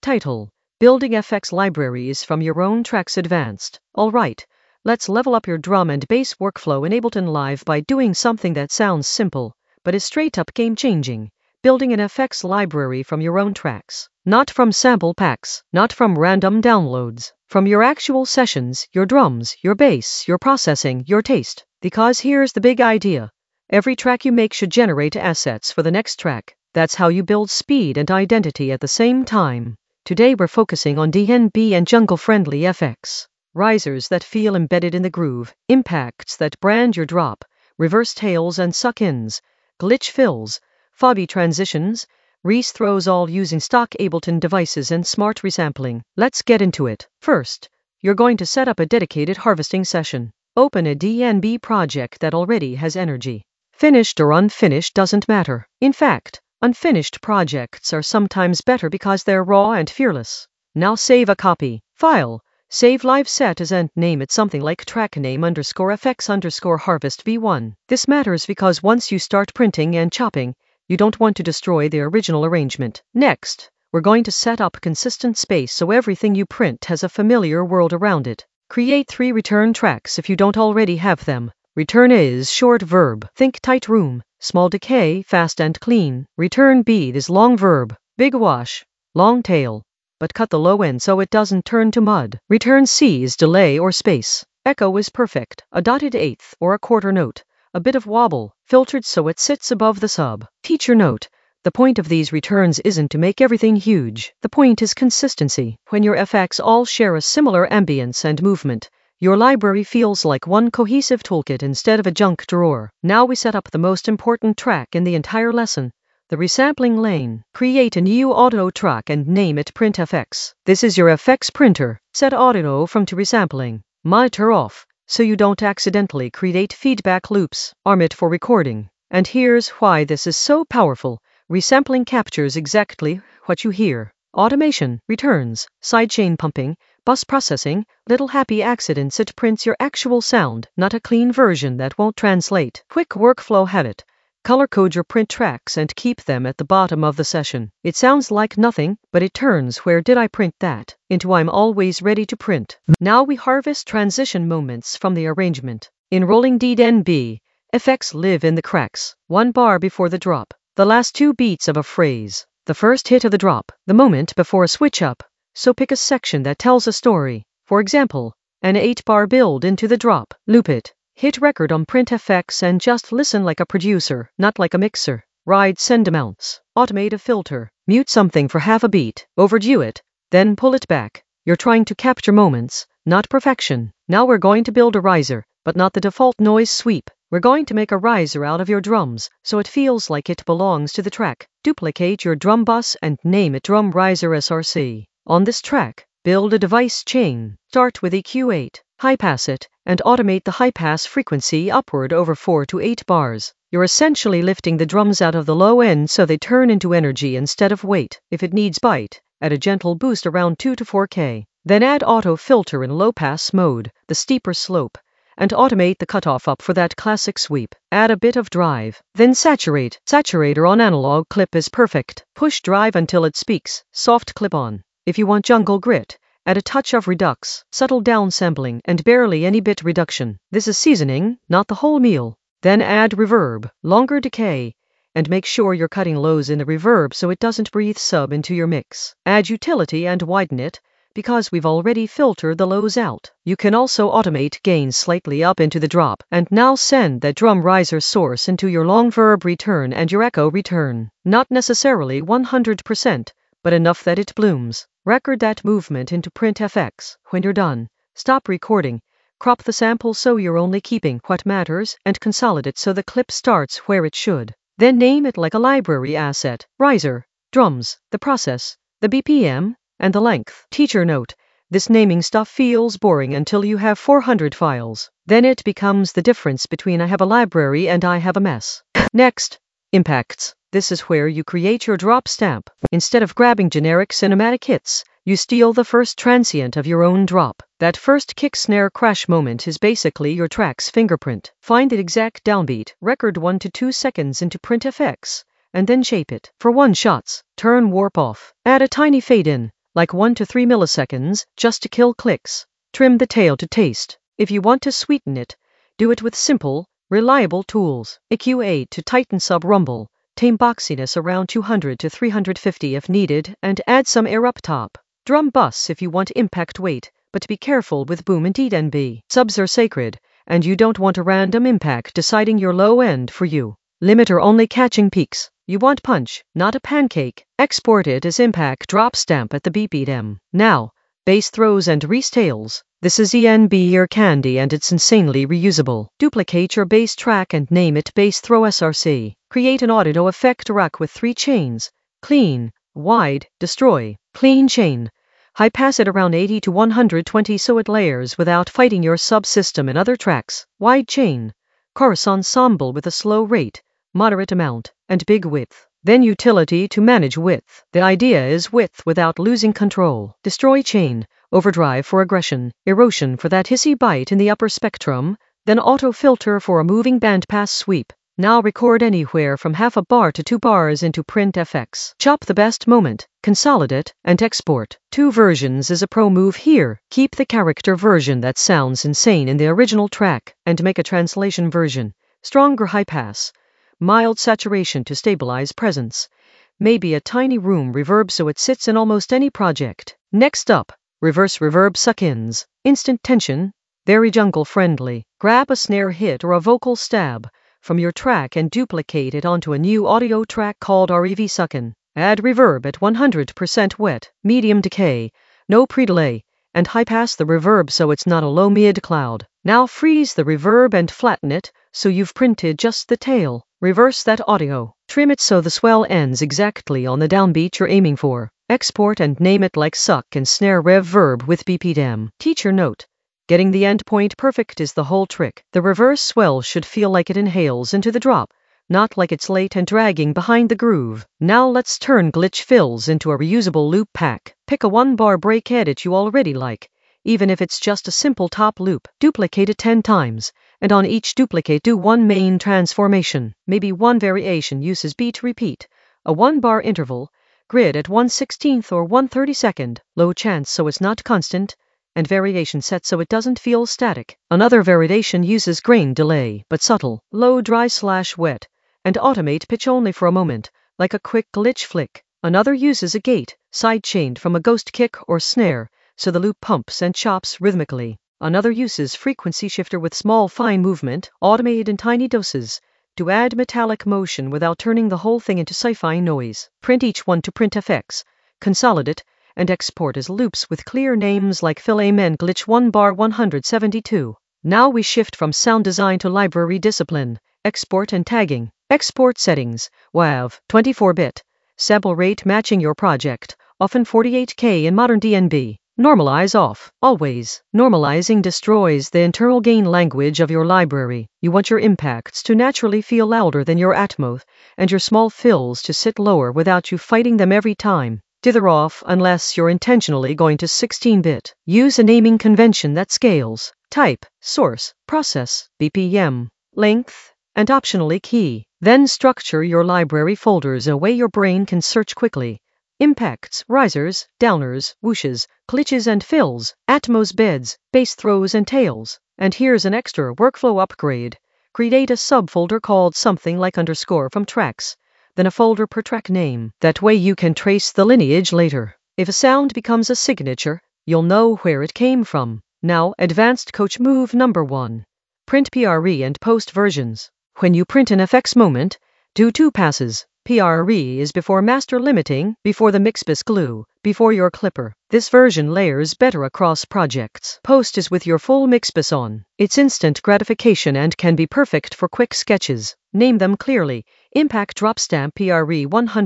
Title: Building FX Libraries from Your Own Tracks Advanced. Alright, let's level up your drum and bass workflow in Ableton Live by doing something that sounds simple, but is straight up game changing. Building an FX library from your own tracks. Not from sample packs, not from random downloads. From your actual sessions, your drums, your bass, your processing, your taste. Because here's the big idea. Every track you make should generate assets for the next track. That's how you build speed and identity at the same time. Today we're focusing on DNB and jungle-friendly FX. Risers that feel embedded in the groove, impacts that brand your drop, reverse tails and suck-ins, glitch fills, fobby transitions, throws, all using stock Ableton devices and smart resampling. Let's get into it. First, you're going to set up a dedicated harvesting session. Open a DNB project that already has energy. Finished or unfinished doesn't matter. In fact, unfinished projects are sometimes better because they're raw and fearless. Now save a copy. File. Save live set as and name it something like trackname_fx_harvest v1. This matters because once you start printing and chopping, you don't want to destroy the original arrangement. Next, we're going to set up consistent space so everything you print has a familiar world around it. Create 3 return tracks if you don't already have them. Return is short verb. Think tight room. Small decay, fast and clean. Return B is long verb. Big wash. Long tail. But cut the low end so it doesn't turn to mud. Return C is delay or space. Echo is perfect. A dotted eighth or a quarter note. A bit of wobble, filtered so it sits above the sub. Teacher note. The point of these returns isn't to make everything huge. The point is consistency. When your FX all share a similar ambience and movement, your library feels like one cohesive toolkit instead of a junk drawer. Now we set up the most important track in the entire lesson. The resampling lane. Create a new auto track and name it PrintFX. This is your FX printer. Set auto from to resampling. Monitor off, so you don't accidentally create feedback loops. Arm it for recording. And here's why this is so powerful. Resampling captures exactly what you hear. Automation, returns, sidechain pumping, bus processing, little happy accidents. It prints your actual sound, not a clean version that won't translate. Quick workflow habit. Color code your print tracks and keep them at the bottom of the session. It sounds like nothing, but it turns "where did I print that?" into "I'm always ready to print." Now we harvest transition moments from the arrangement. In rolling DNB, FX live in the cracks. 1 bar before the drop. The last 2 beats of a phrase. The first hit of the drop. The moment before a switch up. So pick a section that tells a story. For example, an 8-bar build into the drop. Loop it. Hit record on PrintFX and just listen like a producer, not like a mixer. Ride send amounts. Automate a filter. Mute something for half a beat. Overdo it. Then pull it back. You're trying to capture moments, not perfection. Now we're going to build a riser, but not the default noise sweep. We're going to make a riser out of your drums, so it feels like it belongs to the track. Duplicate your drum bus and name it Drum Riser SRC. On this track, build a device chain. Start with EQ8. High pass it, and automate the high pass frequency upward over 4 to 8 bars. You're essentially lifting the drums out of the low end so they turn into energy instead of weight. If it needs bite, add a gentle boost around 2 to 4K. Then add auto filter in low pass mode, the steeper slope, and automate the cutoff up for that classic sweep. Add a bit of drive. Then saturate. Saturator on analog clip is perfect. Push drive until it speaks. Soft clip on. If you want jungle grit, add a touch of redux, subtle downsampling, and barely any bit reduction. This is seasoning, not the whole meal. Then add reverb, longer decay, and make sure you're cutting lows in the reverb so it doesn't breathe sub into your mix. Add utility and widen it, because we've already filtered the lows out. You can also automate gain slightly up into the drop, and now send that drum riser source into your long verb return and your echo return. Not necessarily 100%, but enough that it blooms. Record that movement into PrintFX. When you're done, stop recording, crop the sample so you're only keeping what matters, and consolidate so the clip starts where it should. Then name it like a library asset. Riser, drums, the process, the BPM, and the length. Teacher note. This naming stuff feels boring until you have 400 files. Then it becomes the difference between I have a library and I have a mess. Next, impacts. This is where you create your drop stamp. Instead of grabbing generic cinematic hits, you steal the first transient of your own drop. That first kick snare crash moment is basically your track's fingerprint. Find the exact downbeat, record 1 to 2 seconds into PrintFX, and then shape it. For one shots, turn warp off. Add a tiny fade in, like 1 to 3 milliseconds, just to kill clicks. Trim the tail to taste. If you want to sweeten it, do it with simple, reliable tools. EQ8 to tighten sub-rumble. Tame boxiness around 200 to 350 if needed, and add some air up top. Drum bus if you want impact weight, but be careful with boom and DNB. Subs are sacred, and you don't want a random impact deciding your low end for you. Limiter only catching peaks. You want punch, not a pancake. Export it as impact drop stamp at the BPM. Now, bass throws and restails. This is ENB ear candy and it's insanely reusable. Duplicate your bass track and name it Bass Throw SRC. Create an audio effect rack with 3 chains. Clean, wide, destroy. Clean chain. High pass it around 80 to 120 so it layers without fighting your subsystem and other tracks. Wide chain. Chorus ensemble with a slow rate, moderate amount, and big width. Then utility to manage width. The idea is width without losing control. Destroy chain. Overdrive for aggression, erosion for that hissy bite in the upper spectrum, then auto filter for a moving bandpass sweep. Now record anywhere from half a bar to 2 bars into Print FX. Chop the best moment, consolidate, and export. 2 versions is a pro move here. Keep the character version that sounds insane in the original track, and make a translation version. Stronger high pass. Mild saturation to stabilize presence. Maybe a tiny room reverb so it sits in almost any project. Next up, reverse reverb suck-ins. Instant tension, very jungle friendly. Grab a snare hit or a vocal stab from your track and duplicate it onto a new audio track called REV suck-in. Add reverb at 100% wet, medium decay, no pre-delay, and high pass the reverb so it's not a low mid cloud. Now freeze the reverb and flatten it so you've printed just the tail. Reverse that audio. Trim it so the swell ends exactly on the downbeat you're aiming for. Export and name it like suck and snare rev verb with BPM. Teacher note. Getting the endpoint perfect is the whole trick. The reverse swell should feel like it inhales into the drop, not like it's late and dragging behind the groove. Now let's turn glitch fills into a reusable loop pack. Pick a 1-bar break edit you already like, even if it's just a simple top loop. Duplicate it 10 times, and on each duplicate do 1 main transformation. Maybe 1 variation uses beat repeat, a 1-bar interval, grid at 1/16 or 1/32, low chance so it's not constant, and variation set so it doesn't feel static. Another variation uses grain delay, but subtle, low dry/wet, and automate pitch only for a moment, like a quick glitch flick. Another uses a gate, side-chained from a ghost kick or snare, so the loop pumps and chops rhythmically. Another uses frequency shifter with small fine movement, automated in tiny doses, to add metallic motion without turning the whole thing into sci-fi noise. Print each one to Print FX, consolidate, and export as loops with clear names like Phil Amen Glitch 1 bar 172. Now we shift from sound design to library discipline, export and tagging. Export settings, WAV, 24-bit, sample rate matching your project, often 48K in modern DNB. Normalize off, always. Normalizing destroys the internal gain language of your library. You want your impacts to naturally feel louder than your Atmos, and your small fills to sit lower without you fighting them every time. Dither off unless you're intentionally going to 16-bit. Use a naming convention that scales. Type, source, process, BPM, length, and optionally key. Then structure your library folders a way your brain can search quickly. Impacts, risers, downers, whooshes, glitches and fills, Atmos beds, bass throws and tails. And here's an extra workflow upgrade. Create a subfolder called something like _ from tracks, then a folder per track name. That way you can trace the lineage later. If a sound becomes a signature, you'll know where it came from. Now, advanced coach move number 1. Print PRE and post versions. When you print an FX moment, do 2 passes. PRE is before master limiting, before the Mixbus glue, before your clipper. This version layers better across projects. Post is with your full Mixbus on. It's instant gratification and can be perfect for quick sketches. Name them clearly. Impact Drop Stamp PRE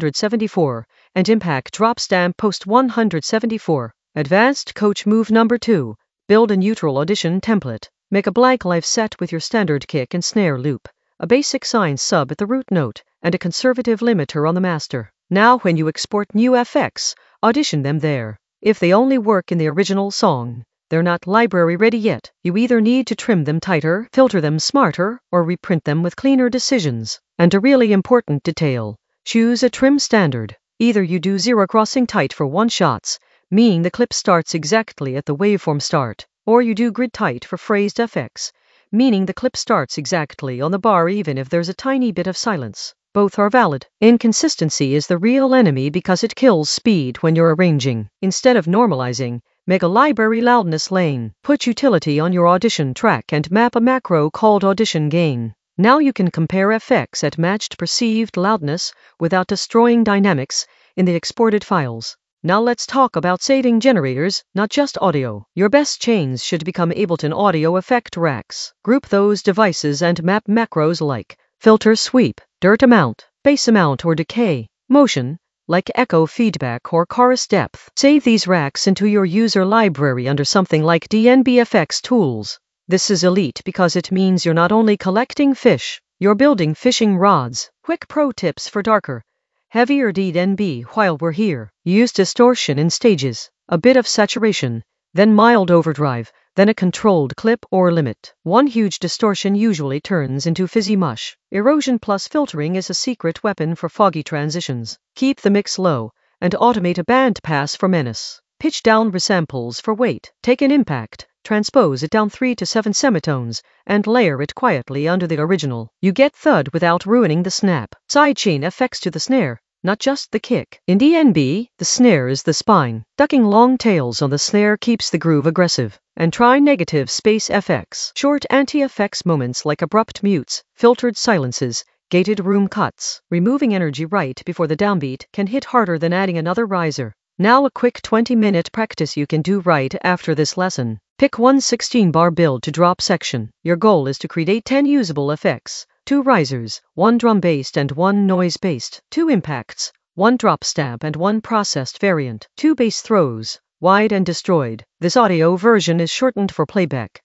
174 and Impact Drop Stamp Post 174. Advanced coach move number 2. Build a neutral audition template. Make a blank live set with your standard kick and snare loop, a basic sine sub at the root note, and a conservative limiter on the master. Now when you export new FX, audition them there. If they only work in the original song, they're not library ready yet. You either need to trim them tighter, filter them smarter, or reprint them with cleaner decisions. And a really important detail, choose a trim standard. Either you do zero crossing tight for one-shots, meaning the clip starts exactly at the waveform start. Or you do grid tight for phrased FX, meaning the clip starts exactly on the bar even if there's a tiny bit of silence. Both are valid. Inconsistency is the real enemy because it kills speed when you're arranging. Instead of normalizing, make a library loudness lane. Put utility on your audition track and map a macro called audition gain. Now you can compare FX at matched perceived loudness without destroying dynamics in the exported files. Now let's talk about saving generators, not just audio. Your best chains should become Ableton audio effect racks. Group those devices and map macros like filter sweep, dirt amount, bass amount or decay, motion, like echo feedback or chorus depth. Save these racks into your user library under something like DNBFX tools. This is elite because it means you're not only collecting fish, you're building fishing rods. Quick pro tips for darker, heavier DNB while we're here. Use distortion in stages, a bit of saturation, then mild overdrive, then a controlled clip or limit. One huge distortion usually turns into fizzy mush. Erosion plus filtering is a secret weapon for foggy transitions. Keep the mix low, and automate a band pass for menace. Pitch down resamples for weight. Take an impact, transpose it down 3 to 7 semitones, and layer it quietly under the original. You get thud without ruining the snap. Sidechain effects to the snare, not just the kick. In DNB, the snare is the spine. Ducking long tails on the snare keeps the groove aggressive. And try negative space FX. Short anti-effects moments like abrupt mutes, filtered silences, gated room cuts. Removing energy right before the downbeat can hit harder than adding another riser. Now a quick 20-minute practice you can do right after this lesson. Pick one 16-bar build to drop section. Your goal is to create 10 usable effects. 2 risers, 1 drum-based and 1 noise-based. 2 impacts, 1 drop stamp and 1 processed variant. 2 bass throws, wide and destroyed. This audio version is shortened for playback.